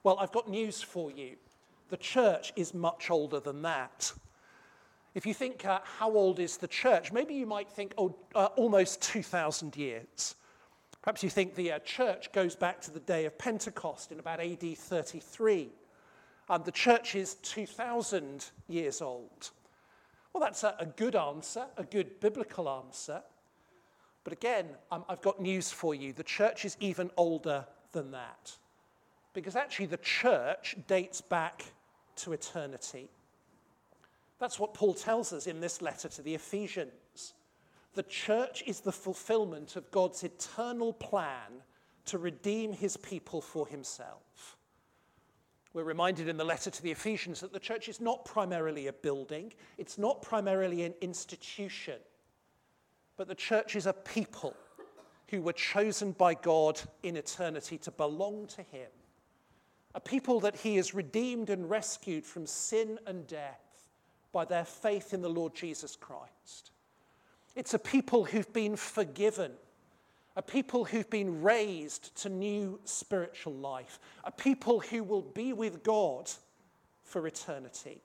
Well, I've got news for you. The church is much older than that. If you think, how old is the church? Maybe you might think, almost 2,000 years. Perhaps you think the church goes back to the day of Pentecost in about AD 33. The church is 2,000 years old. Well, that's a good answer, a good biblical answer. But again, I've got news for you. The church is even older than that. Because actually the church dates back to eternity. That's what Paul tells us in this letter to the Ephesians. The church is the fulfillment of God's eternal plan to redeem his people for himself. We're reminded in the letter to the Ephesians that the church is not primarily a building, it's not primarily an institution, but the church is a people who were chosen by God in eternity to belong to him. A people that he has redeemed and rescued from sin and death by their faith in the Lord Jesus Christ. It's a people who've been forgiven, a people who've been raised to new spiritual life, a people who will be with God for eternity.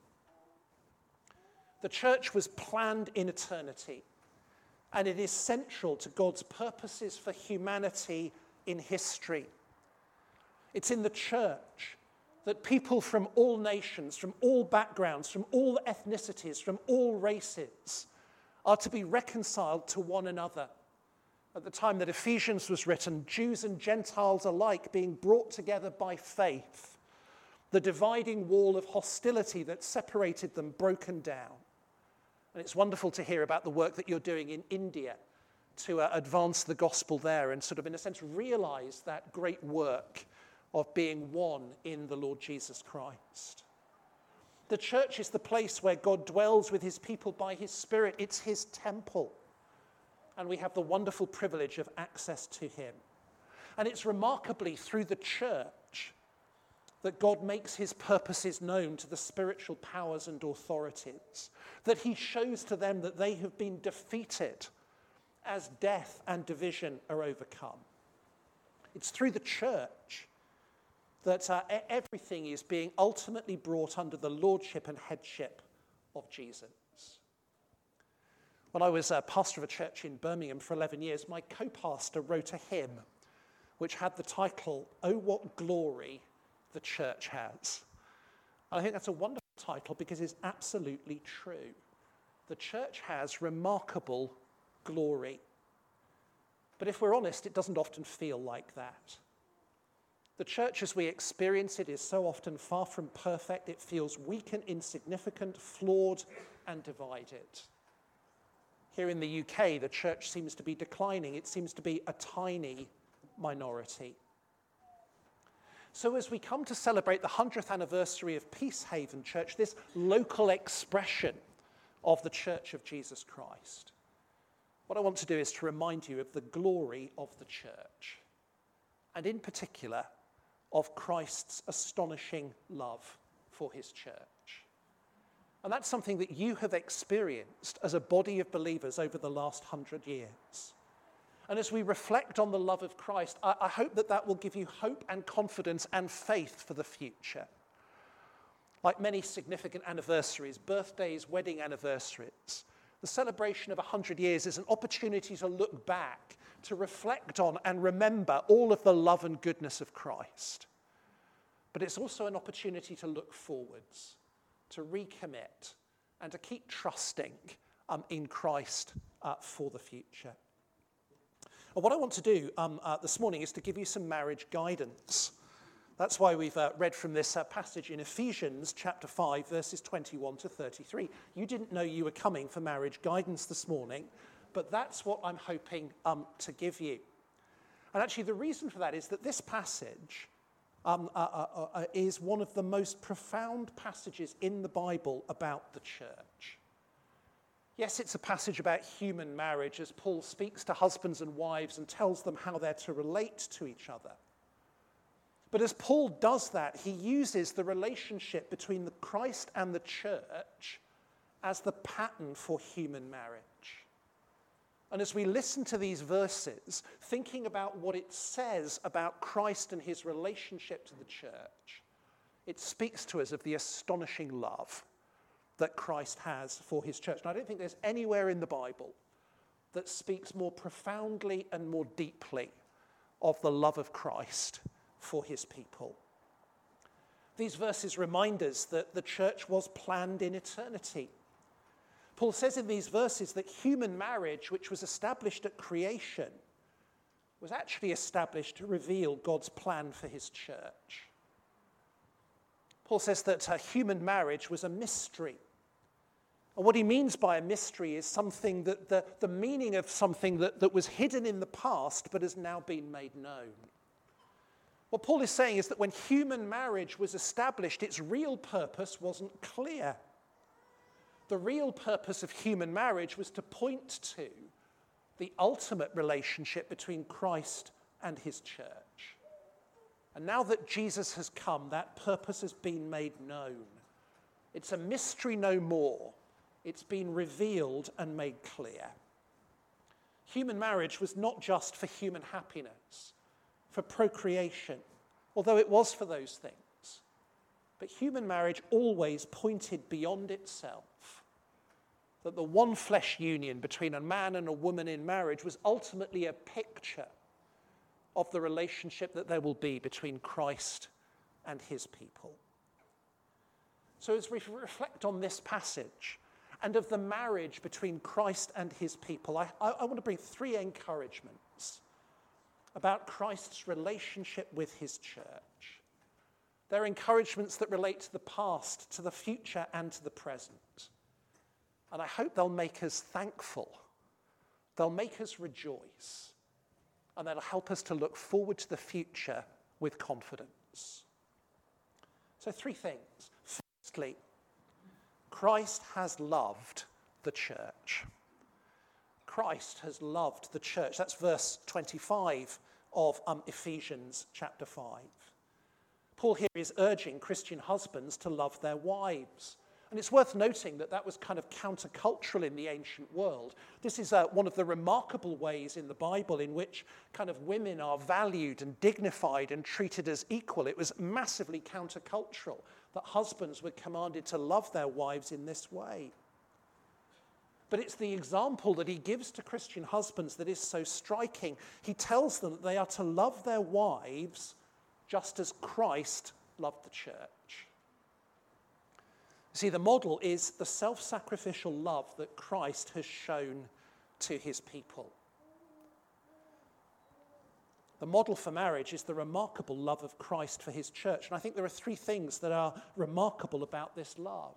The church was planned in eternity, and it is central to God's purposes for humanity in history. It's in the church that people from all nations, from all backgrounds, from all ethnicities, from all races are to be reconciled to one another. At the time that Ephesians was written, Jews and Gentiles alike being brought together by faith, the dividing wall of hostility that separated them broken down. And it's wonderful to hear about the work that you're doing in India to advance the gospel there and sort of, in a sense, realize that great work of being one in the Lord Jesus Christ. The church is the place where God dwells with his people by his Spirit. It's his temple. And we have the wonderful privilege of access to him. And it's remarkably through the church that God makes his purposes known to the spiritual powers and authorities, that he shows to them that they have been defeated as death and division are overcome. It's through the church that everything is being ultimately brought under the lordship and headship of Jesus. When I was a pastor of a church in Birmingham for 11 years, my co-pastor wrote a hymn which had the title, "Oh, What Glory the Church Has." And I think that's a wonderful title because it's absolutely true. The church has remarkable glory. But if we're honest, it doesn't often feel like that. The church as we experience it is so often far from perfect. It feels weak and insignificant, flawed and divided. Here in the UK, the church seems to be declining. It seems to be a tiny minority. So as we come to celebrate the 100th anniversary of Peacehaven Church, this local expression of the Church of Jesus Christ, what I want to do is to remind you of the glory of the church, and in particular, of Christ's astonishing love for his church. And that's something that you have experienced as a body of believers over the last 100 years. And as we reflect on the love of Christ, I hope that that will give you hope and confidence and faith for the future. Like many significant anniversaries, birthdays, wedding anniversaries, the celebration of 100 years is an opportunity to look back, to reflect on and remember all of the love and goodness of Christ. But it's also an opportunity to look forwards, to recommit, and to keep trusting in Christ for the future. And what I want to do this morning is to give you some marriage guidance. That's why we've read from this passage in Ephesians chapter 5, verses 21 to 33. You didn't know you were coming for marriage guidance this morning, but that's what I'm hoping to give you. And actually the reason for that is that this passage is one of the most profound passages in the Bible about the church. Yes, it's a passage about human marriage as Paul speaks to husbands and wives and tells them how they're to relate to each other. But as Paul does that, he uses the relationship between the Christ and the church as the pattern for human marriage. And as we listen to these verses, thinking about what it says about Christ and his relationship to the church, It speaks to us of the astonishing love that Christ has for his church. And I don't think there's anywhere in the Bible that speaks more profoundly and more deeply of the love of Christ for his people. These verses remind us that the church was planned in eternity. Paul says in these verses that human marriage, which was established at creation, was actually established to reveal God's plan for his church. Paul says that human marriage was a mystery. And what he means by a mystery is something that the meaning of something that was hidden in the past but has now been made known. What Paul is saying is that when human marriage was established, its real purpose wasn't clear. The real purpose of human marriage was to point to the ultimate relationship between Christ and his church. And now that Jesus has come, that purpose has been made known. It's a mystery no more. It's been revealed and made clear. Human marriage was not just for human happiness, for procreation, although it was for those things. But human marriage always pointed beyond itself, that the one flesh union between a man and a woman in marriage was ultimately a picture of the relationship that there will be between Christ and his people. So as we reflect on this passage and of the marriage between Christ and his people, I want to bring three encouragements about Christ's relationship with his church. They're encouragements that relate to the past, to the future, and to the present. And I hope they'll make us thankful. They'll make us rejoice. And they'll help us to look forward to the future with confidence. So three things. Firstly, Christ has loved the church. Christ has loved the church. That's verse 25 of Ephesians chapter 5. Paul here is urging Christian husbands to love their wives. And it's worth noting that that was kind of countercultural in the ancient world. This is one of the remarkable ways in the Bible in which kind of women are valued and dignified and treated as equal. It was massively countercultural that husbands were commanded to love their wives in this way. But it's the example that he gives to Christian husbands that is so striking. He tells them that they are to love their wives just as Christ loved the church. See, the model is the self-sacrificial love that Christ has shown to his people. The model for marriage is the remarkable love of Christ for his church. And I think there are three things that are remarkable about this love.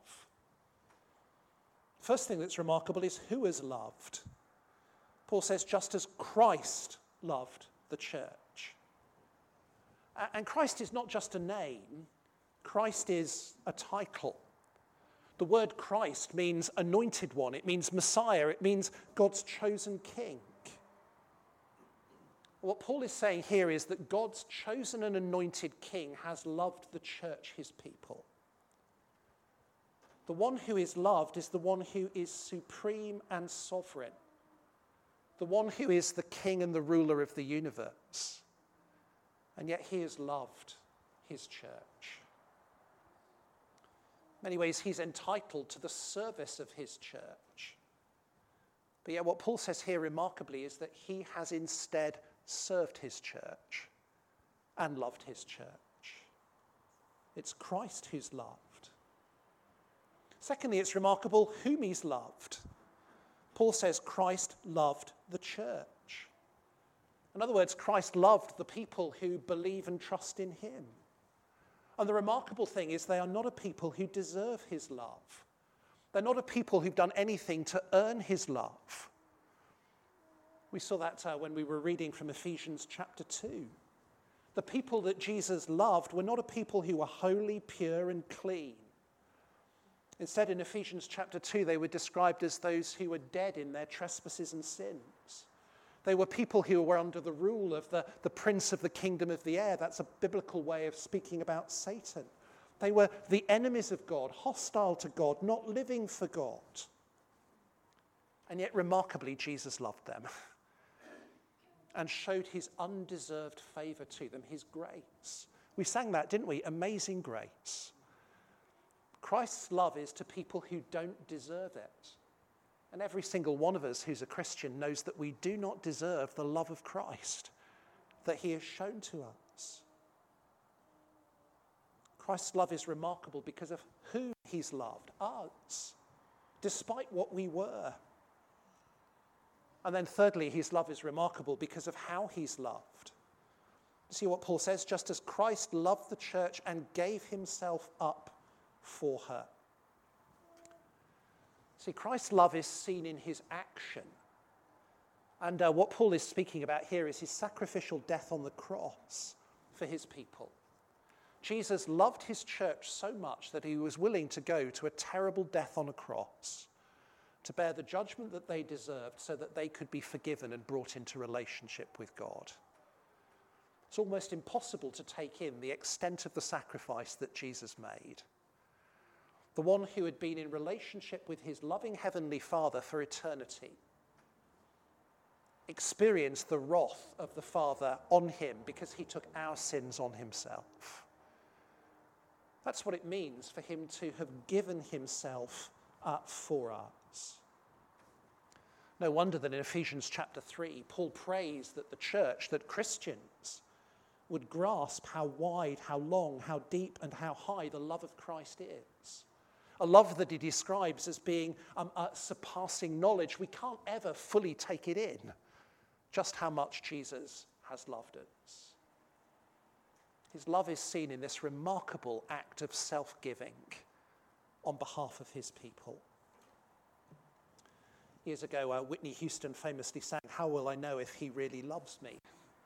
First thing that's remarkable is who is loved. Paul says, just as Christ loved the church. And Christ is not just a name. Christ is a title. The word Christ means anointed one. It means Messiah. It means God's chosen king. What Paul is saying here is that God's chosen and anointed king has loved the church, his people. The one who is loved is the one who is supreme and sovereign. The one who is the king and the ruler of the universe. And yet he has loved his church. In many ways, he's entitled to the service of his church. But yet what Paul says here remarkably is that he has instead served his church and loved his church. It's Christ who's loved. Secondly, it's remarkable whom he's loved. Paul says Christ loved the church. In other words, Christ loved the people who believe and trust in him. And the remarkable thing is they are not a people who deserve his love. They're not a people who've done anything to earn his love. We saw that when we were reading from Ephesians chapter 2. The people that Jesus loved were not a people who were holy, pure, and clean. Instead, in Ephesians chapter 2, they were described as those who were dead in their trespasses and sins. They were people who were under the rule of the prince of the kingdom of the air. That's a biblical way of speaking about Satan. They were the enemies of God, hostile to God, not living for God. And yet, remarkably, Jesus loved them and showed his undeserved favor to them, his grace. We sang that, didn't we? Amazing grace. Christ's love is to people who don't deserve it. And every single one of us who's a Christian knows that we do not deserve the love of Christ that he has shown to us. Christ's love is remarkable because of who he's loved, us, despite what we were. And then thirdly, his love is remarkable because of how he's loved. See what Paul says? Just as Christ loved the church and gave himself up for her. See, Christ's love is seen in his action. And what Paul is speaking about here is his sacrificial death on the cross for his people. Jesus loved his church so much that he was willing to go to a terrible death on a cross to bear the judgment that they deserved so that they could be forgiven and brought into relationship with God. It's almost impossible to take in the extent of the sacrifice that Jesus made. The one who had been in relationship with his loving heavenly Father for eternity experienced the wrath of the Father on him because he took our sins on himself. That's what it means for him to have given himself up for us. No wonder that in Ephesians chapter 3, Paul prays that the church, that Christians, would grasp how wide, how long, how deep, and how high the love of Christ is. A love that he describes as being surpassing knowledge. We can't ever fully take it in, just how much Jesus has loved us. His love is seen in this remarkable act of self-giving on behalf of his people. Years ago, Whitney Houston famously sang, "How will I know if he really loves me?"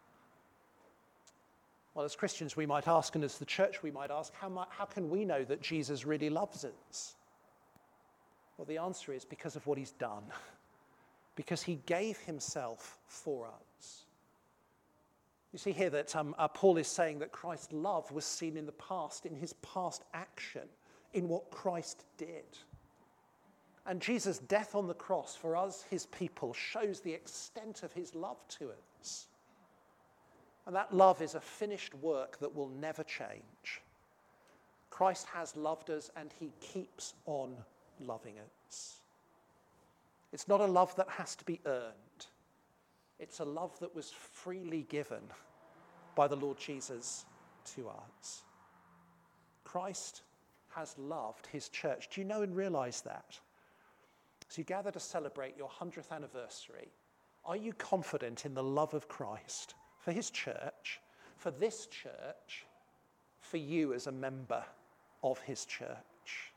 Well, as Christians we might ask, and as the church we might ask, how can we know that Jesus really loves us? Well, the answer is because of what he's done. Because he gave himself for us. You see here that Paul is saying that Christ's love was seen in the past, in his past action, in what Christ did. And Jesus' death on the cross for us, his people, shows the extent of his love to us. And that love is a finished work that will never change. Christ has loved us and he keeps on loving us. It's not a love that has to be earned. It's a love that was freely given by the Lord Jesus to us. Christ has loved his church. Do you know and realize that? As you gather to celebrate your 100th anniversary, are you confident in the love of Christ for his church, for this church, for you as a member of his church?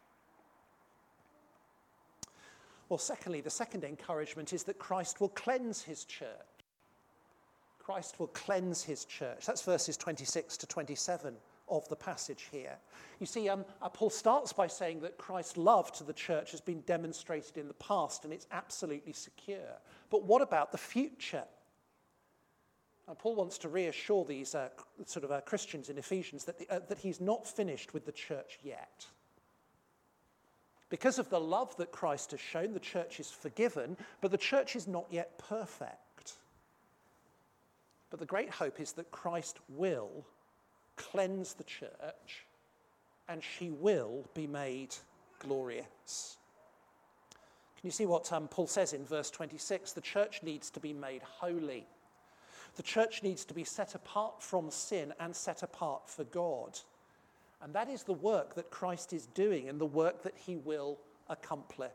Well, secondly, the second encouragement is that Christ will cleanse his church. Christ will cleanse his church. That's verses 26 to 27 of the passage here. You see, Paul starts by saying that Christ's love to the church has been demonstrated in the past and it's absolutely secure. But what about the future? And Paul wants to reassure these Christians in Ephesians that he's not finished with the church yet. Because of the love that Christ has shown, the church is forgiven, but the church is not yet perfect. But the great hope is that Christ will cleanse the church and she will be made glorious. Can you see what Paul says in verse 26? The church needs to be made holy. The church needs to be set apart from sin and set apart for God. And that is the work that Christ is doing and the work that he will accomplish.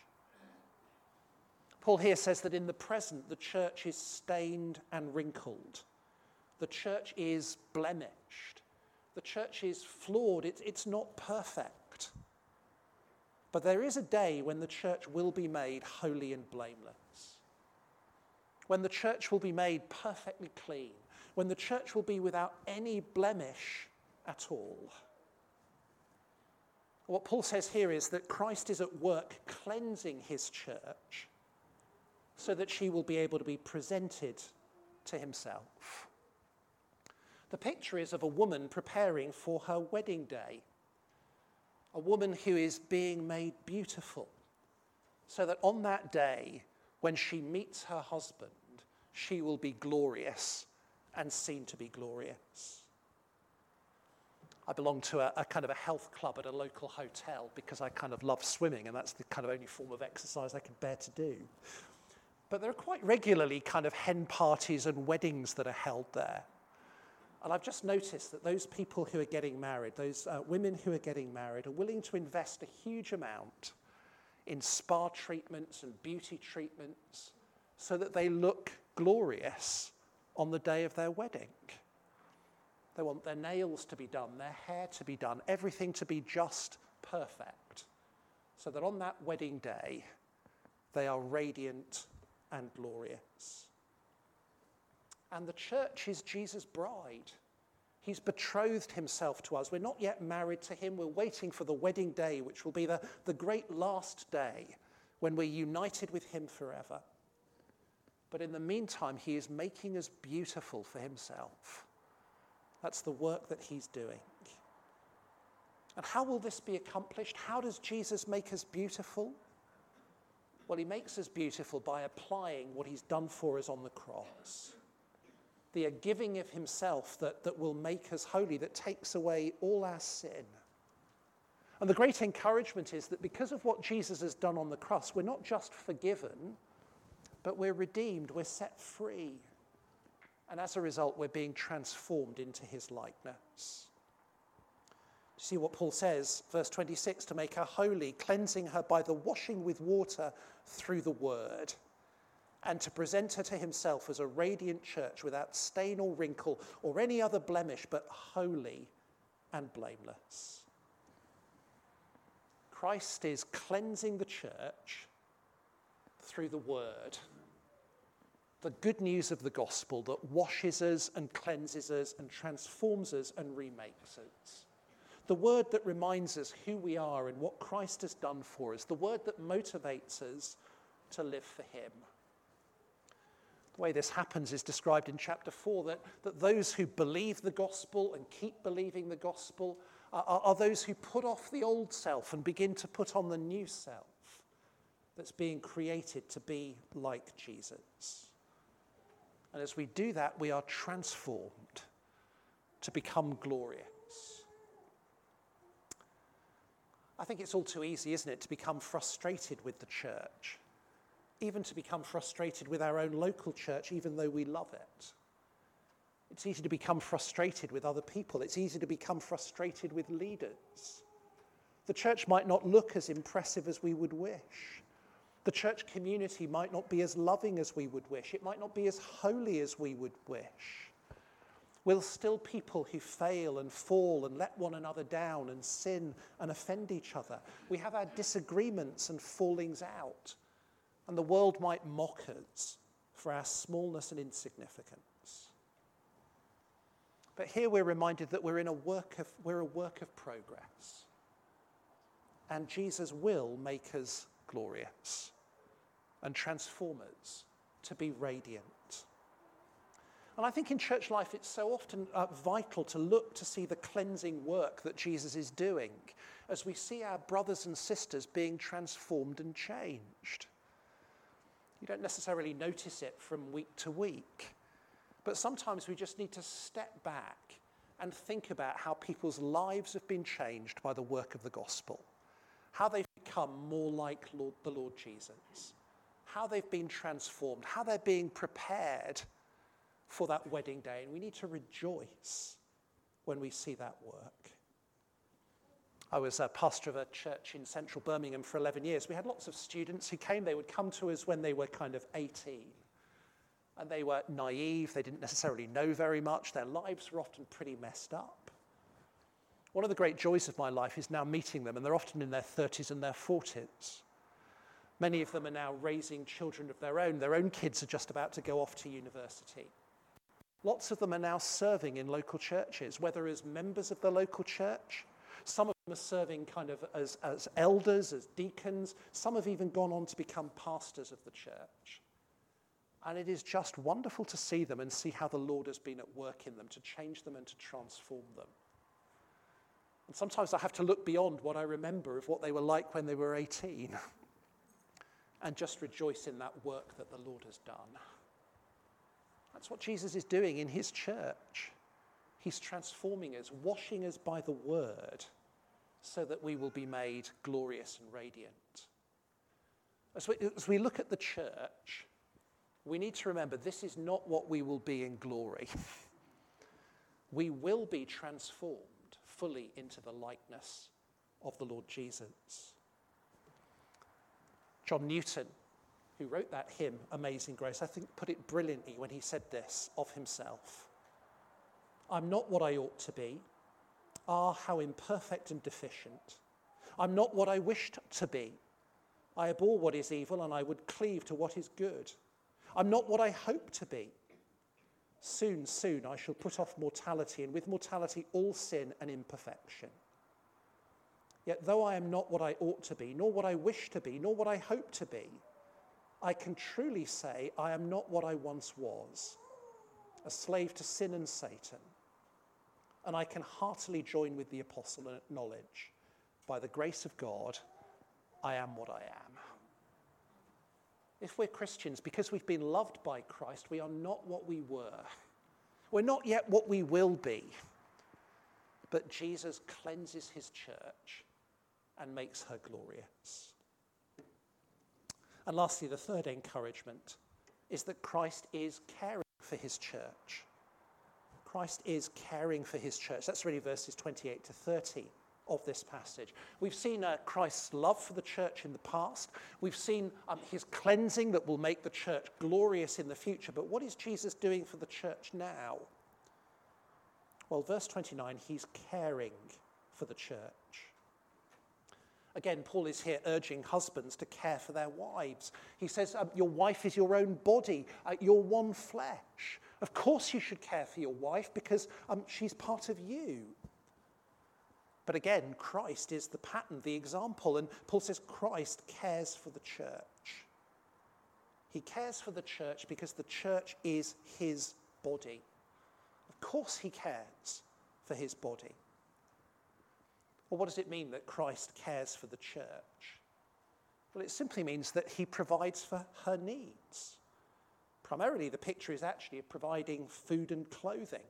Paul here says that in the present, the church is stained and wrinkled. The church is blemished. The church is flawed. It's not perfect. But there is a day when the church will be made holy and blameless. When the church will be made perfectly clean. When the church will be without any blemish at all. What Paul says here is that Christ is at work cleansing his church so that she will be able to be presented to himself. The picture is of a woman preparing for her wedding day. A woman who is being made beautiful so that on that day, when she meets her husband, she will be glorious and seen to be glorious. I belong to a kind of a health club at a local hotel because I kind of love swimming, and that's the kind of only form of exercise I can bear to do. But there are quite regularly kind of hen parties and weddings that are held there. And I've just noticed that those people who are getting married, those women who are getting married, are willing to invest a huge amount in spa treatments and beauty treatments so that they look glorious on the day of their wedding. They want their nails to be done, their hair to be done, everything to be just perfect, so that on that wedding day, they are radiant and glorious. And the church is Jesus' bride. He's betrothed himself to us. We're not yet married to him. We're waiting for the wedding day, which will be the great last day when we're united with him forever. But in the meantime, he is making us beautiful for himself. That's the work that he's doing. And how will this be accomplished? How does Jesus make us beautiful? Well, he makes us beautiful by applying what he's done for us on the cross. The giving of himself that will make us holy, that takes away all our sin. And the great encouragement is that because of what Jesus has done on the cross, we're not just forgiven, but we're redeemed, we're set free. And as a result, we're being transformed into his likeness. See what Paul says, verse 26, to make her holy, cleansing her by the washing with water through the word, and to present her to himself as a radiant church without stain or wrinkle or any other blemish, but holy and blameless. Christ is cleansing the church through the word. The good news of the gospel that washes us and cleanses us and transforms us and remakes us. The word that reminds us who we are and what Christ has done for us. The word that motivates us to live for him. The way this happens is described in chapter 4, that those who believe the gospel and keep believing the gospel are those who put off the old self and begin to put on the new self that's being created to be like Jesus. And as we do that, we are transformed to become glorious. I think it's all too easy, isn't it, to become frustrated with the church, even to become frustrated with our own local church, even though we love it. It's easy to become frustrated with other people. It's easy to become frustrated with leaders. The church might not look as impressive as we would wish. The church community might not be as loving as we would wish. It might not be as holy as we would wish. We're still people who fail and fall and let one another down and sin and offend each other. We have our disagreements and fallings out. And the world might mock us for our smallness and insignificance. But here we're reminded that we're a work of progress. And Jesus will make us glorious and transform us to be radiant. And I think in church life it's so often vital to look to see the cleansing work that Jesus is doing as we see our brothers and sisters being transformed and changed. You don't necessarily notice it from week to week, but sometimes we just need to step back and think about how people's lives have been changed by the work of the gospel, how they've become more like the Lord Jesus, how they've been transformed, how they're being prepared for that wedding day. And we need to rejoice when we see that work. I was a pastor of a church in central Birmingham for 11 years. We had lots of students who came. They would come to us when they were kind of 18. And they were naive. They didn't necessarily know very much. Their lives were often pretty messed up. One of the great joys of my life is now meeting them, and they're often in their 30s and their 40s. Many of them are now raising children of their own. Their own kids are just about to go off to university. Lots of them are now serving in local churches, whether as members of the local church. Some of them are serving kind of as elders, as deacons. Some have even gone on to become pastors of the church. And it is just wonderful to see them and see how the Lord has been at work in them to change them and to transform them. And sometimes I have to look beyond what I remember of what they were like when they were 18 and just rejoice in that work that the Lord has done. That's what Jesus is doing in his church. He's transforming us, washing us by the word, so that we will be made glorious and radiant. As we look at the church, we need to remember this is not what we will be in glory. We will be transformed fully into the likeness of the Lord Jesus. John Newton, who wrote that hymn, Amazing Grace, I think put it brilliantly when he said this of himself. I'm not what I ought to be. Ah, how imperfect and deficient. I'm not what I wished to be. I abhor what is evil and I would cleave to what is good. I'm not what I hope to be. Soon, soon I shall put off mortality, and with mortality all sin and imperfection. Yet though I am not what I ought to be, nor what I wish to be, nor what I hope to be, I can truly say I am not what I once was, a slave to sin and Satan. And I can heartily join with the apostle and acknowledge, by the grace of God, I am what I am. If we're Christians, because we've been loved by Christ, we are not what we were. We're not yet what we will be. But Jesus cleanses his church and makes her glorious. And lastly, the third encouragement is that Christ is caring for his church. Christ is caring for his church. That's really verses 28 to 30 of this passage. We've seen Christ's love for the church in the past. We've seen his cleansing that will make the church glorious in the future. But what is Jesus doing for the church now? Well, verse 29, he's caring for the church. Again, Paul is here urging husbands to care for their wives. He says, your wife is your own body, you're one flesh. Of course you should care for your wife because she's part of you. But again, Christ is the pattern, the example, and Paul says Christ cares for the church. He cares for the church because the church is his body. Of course he cares for his body. Well, what does it mean that Christ cares for the church? Well, it simply means that he provides for her needs. Primarily, the picture is actually of providing food and clothing.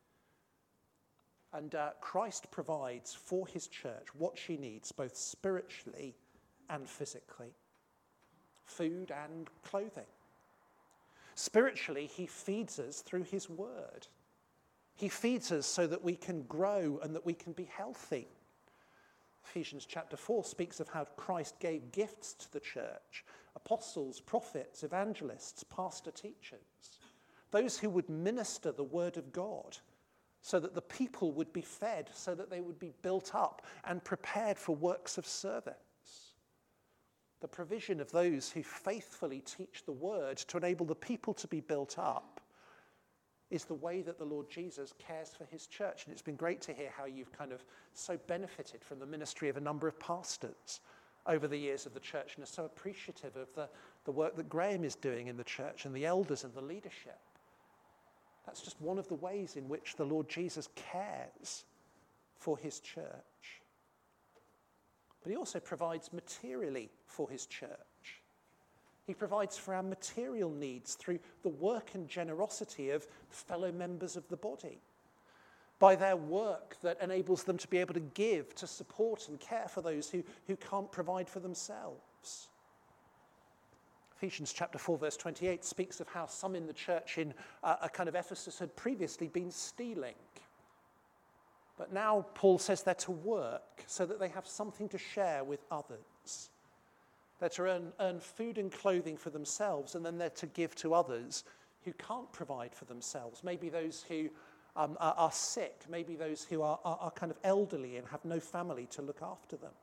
And Christ provides for his church what she needs, both spiritually and physically. Food and clothing. Spiritually, he feeds us through his word. He feeds us so that we can grow and that we can be healthy. Ephesians chapter 4 speaks of how Christ gave gifts to the church, apostles, prophets, evangelists, pastor teachers, those who would minister the word of God so that the people would be fed, so that they would be built up and prepared for works of service. The provision of those who faithfully teach the word to enable the people to be built up is the way that the Lord Jesus cares for his church. And it's been great to hear how you've kind of so benefited from the ministry of a number of pastors over the years of the church and are so appreciative of the work that Graham is doing in the church and the elders and the leadership. That's just one of the ways in which the Lord Jesus cares for his church. But he also provides materially for his church. He provides for our material needs through the work and generosity of fellow members of the body, by their work that enables them to be able to give, to support and care for those who can't provide for themselves. Ephesians chapter 4 verse 28 speaks of how some in the church in a kind of Ephesus had previously been stealing. But now Paul says they're to work so that they have something to share with others. They're to earn food and clothing for themselves, and then they're to give to others who can't provide for themselves. Maybe those who are sick, maybe those who are kind of elderly and have no family to look after them.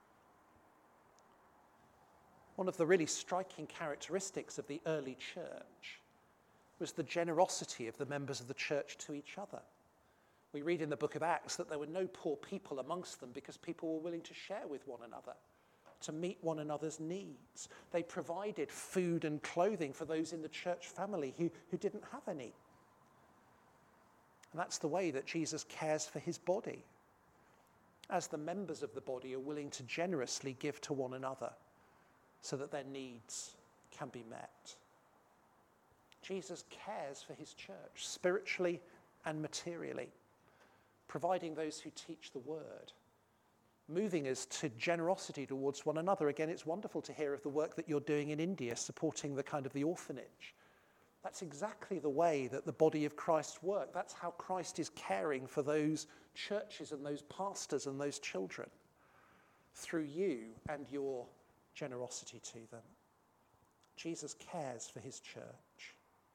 One of the really striking characteristics of the early church was the generosity of the members of the church to each other. We read in the book of Acts that there were no poor people amongst them because people were willing to share with one another, to meet one another's needs. They provided food and clothing for those in the church family who didn't have any. And that's the way that Jesus cares for his body, as the members of the body are willing to generously give to one another so that their needs can be met. Jesus cares for his church, spiritually and materially. providing those who teach the word, moving us to generosity towards one another. Again, it's wonderful to hear of the work that you're doing in India, supporting the orphanage. That's exactly the way that the body of Christ works. That's how Christ is caring for those churches and those pastors and those children, through you and your generosity to them. Jesus cares for his church.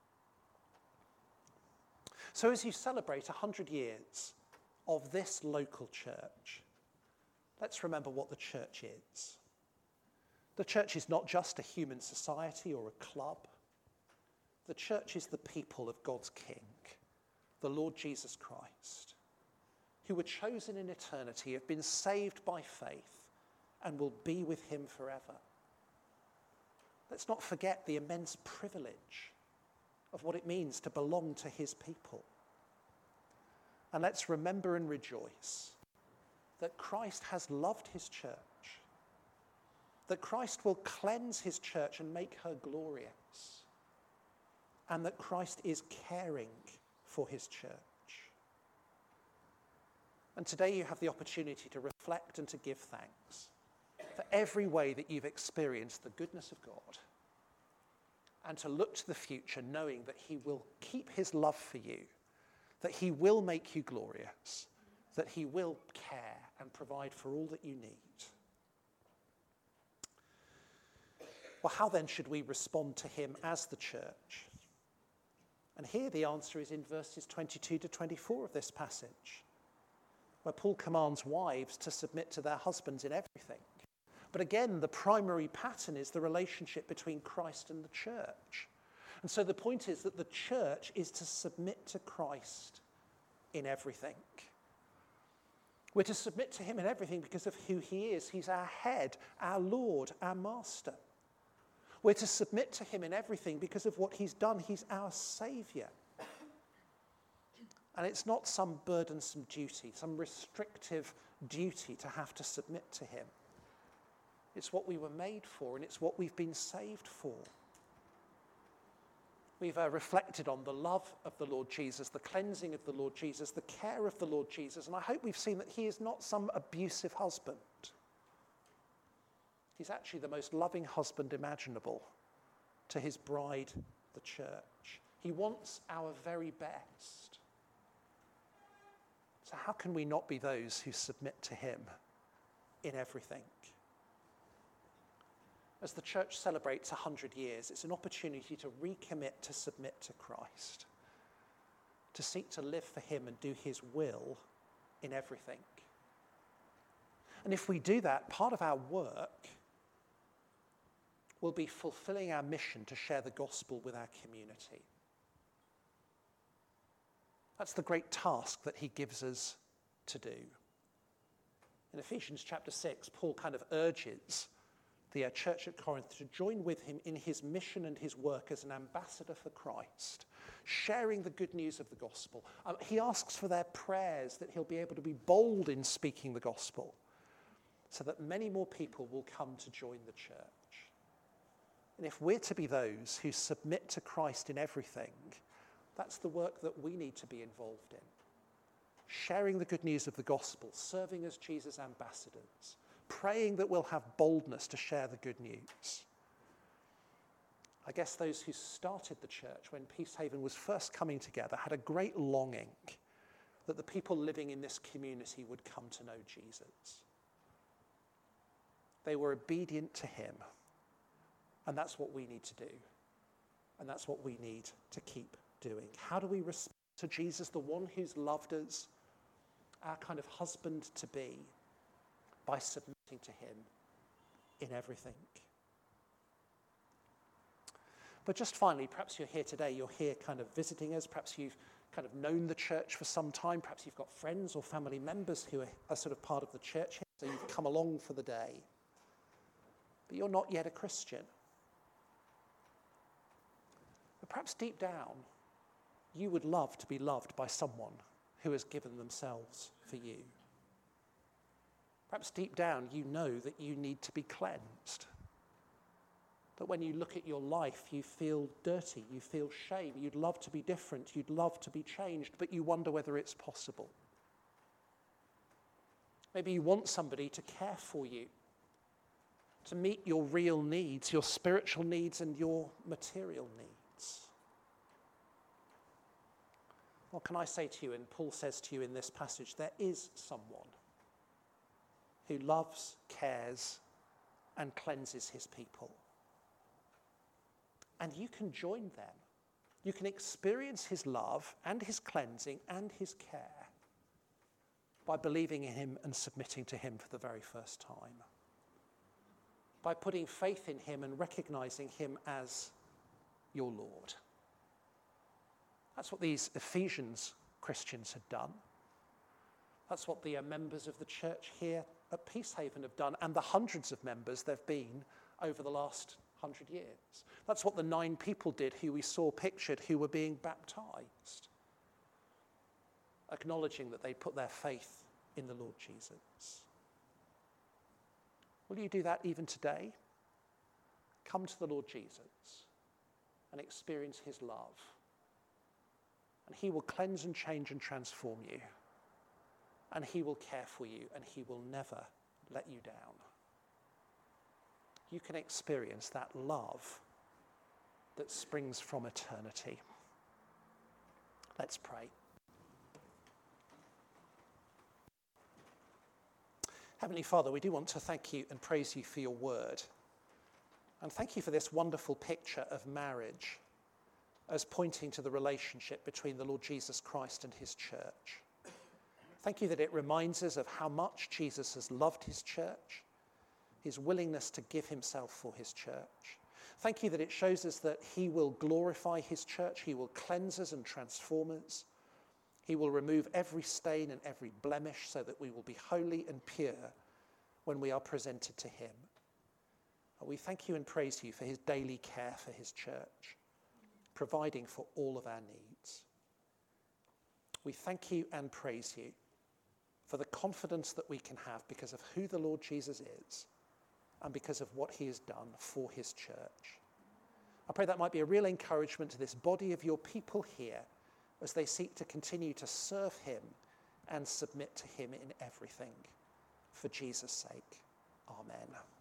So as you celebrate 100 years of this local church, let's remember what the church is. The church is not just a human society or a club. The church is the people of God's King, the Lord Jesus Christ, who were chosen in eternity, have been saved by faith, and will be with him forever. Let's not forget the immense privilege of what it means to belong to his people. And let's remember and rejoice that Christ has loved his church, that Christ will cleanse his church and make her glorious, and that Christ is caring for his church. And today you have the opportunity to reflect and to give thanks for every way that you've experienced the goodness of God, and to look to the future knowing that he will keep his love for you, that he will make you glorious, that he will care and provide for all that you need. Well, how then should we respond to him as the church? And here the answer is in verses 22 to 24 of this passage, where Paul commands wives to submit to their husbands in everything. But again, the primary pattern is the relationship between Christ and the church. And so the point is that the church is to submit to Christ in everything. We're to submit to him in everything because of who he is. He's our head, our Lord, our master. We're to submit to him in everything because of what he's done. He's our Saviour. And it's not some burdensome duty, some restrictive duty to have to submit to him. It's what we were made for, and it's what we've been saved for. We've reflected on the love of the Lord Jesus, the cleansing of the Lord Jesus, the care of the Lord Jesus, and I hope we've seen that he is not some abusive husband. He's actually the most loving husband imaginable to his bride, the church. He wants our very best. So how can we not be those who submit to him in everything? As the church celebrates 100 years, it's an opportunity to recommit to submit to Christ, to seek to live for him and do his will in everything. And if we do that, part of our work will be fulfilling our mission to share the gospel with our community. That's the great task that he gives us to do. In Ephesians chapter 6, Paul kind of urges the church at Corinth to join with him in his mission and his work as an ambassador for Christ, sharing the good news of the gospel. He asks for their prayers that he'll be able to be bold in speaking the gospel so that many more people will come to join the church. And if we're to be those who submit to Christ in everything, that's the work that we need to be involved in. Sharing the good news of the gospel, serving as Jesus' ambassadors, praying that we'll have boldness to share the good news. I guess those who started the church when Peacehaven was first coming together had a great longing that the people living in this community would come to know Jesus. They were obedient to him. And that's what we need to do. And that's what we need to keep doing. How do we respond to Jesus, the one who's loved us, our kind of husband to be, by submitting to him in everything? But just finally, perhaps you're here today, you're here kind of visiting us, perhaps you've kind of known the church for some time, perhaps you've got friends or family members who are sort of part of the church here, so you've come along for the day. But you're not yet a Christian. But perhaps deep down, you would love to be loved by someone who has given themselves for you. Perhaps deep down, you know that you need to be cleansed. That when you look at your life, you feel dirty, you feel shame, you'd love to be different, you'd love to be changed, but you wonder whether it's possible. Maybe you want somebody to care for you, to meet your real needs, your spiritual needs and your material needs. What can I say to you? And Paul says to you in this passage, there is someone who loves, cares, and cleanses his people. And you can join them. You can experience his love and his cleansing and his care by believing in him and submitting to him for the very first time. By putting faith in him and recognizing him as your Lord. That's what these Ephesians Christians had done. That's what the members of the church here at Peacehaven have done, and the hundreds of members there have been over the last 100 years. That's what the 9 people did who we saw pictured who were being baptized, acknowledging that they put their faith in the Lord Jesus. Will you do that even today? Come to the Lord Jesus and experience his love. And he will cleanse and change and transform you. And he will care for you, and he will never let you down. You can experience that love that springs from eternity. Let's pray. Heavenly Father, we do want to thank you and praise you for your word. And thank you for this wonderful picture of marriage as pointing to the relationship between the Lord Jesus Christ and his church. Thank you that it reminds us of how much Jesus has loved his church, his willingness to give himself for his church. Thank you that it shows us that he will glorify his church, he will cleanse us and transform us. He will remove every stain and every blemish so that we will be holy and pure when we are presented to him. And we thank you and praise you for his daily care for his church, providing for all of our needs. We thank you and praise you for the confidence that we can have because of who the Lord Jesus is and because of what he has done for his church. I pray that might be a real encouragement to this body of your people here as they seek to continue to serve him and submit to him in everything. For Jesus' sake, amen.